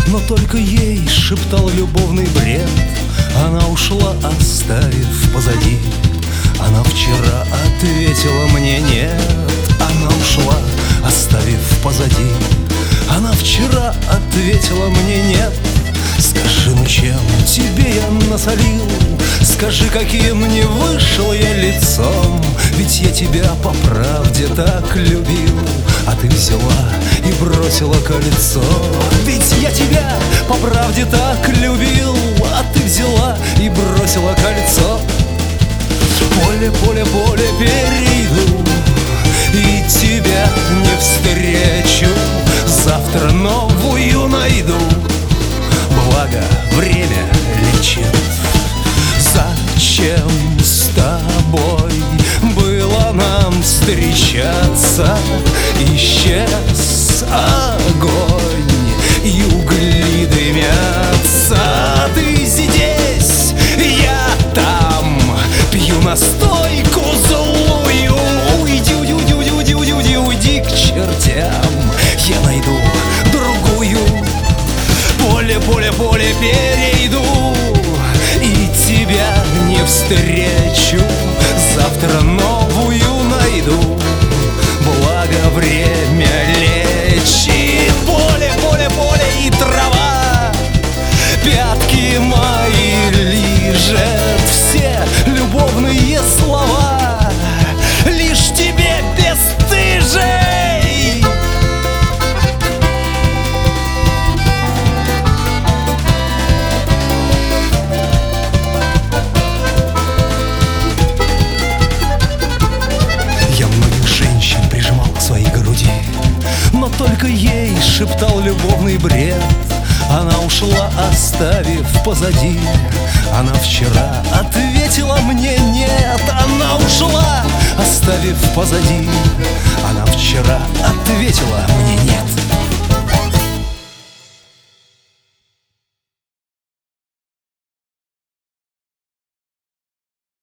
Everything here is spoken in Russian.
но только ей шептал любовный бред. Она ушла, оставив позади. Она вчера ответила мне нет. Она ушла, оставив позади. Она вчера ответила мне нет. Скажи, ну чем тебе я насолил? Скажи, каким не вышел я лицом? Ведь я тебя по правде так любил, а ты взяла и бросила кольцо. Ведь я тебя по правде так любил, а ты взяла и бросила кольцо. Поле, поле, поле перейду, и тебя не встречу. Завтра новую найду, благо время лечит. Зачем с тобой было нам встречаться? Исчез огонь, и угли дымятся. Ты здесь, я там, пью настойку злую. Уйди, уйди, уйди, уйди, уйди, уйди, уйди к чертям, я найду другую. Поле, поле, поле перейду, и тебя не встречу. Завтра новую найду, благо время лечит. Поле, поле, поле и трава пятки мои лижет. Все любовные слова лишь тебе бесстыжей. Но только ей шептал любовный бред. Она ушла, оставив позади. Она вчера ответила мне нет. Она ушла, оставив позади. Она вчера ответила мне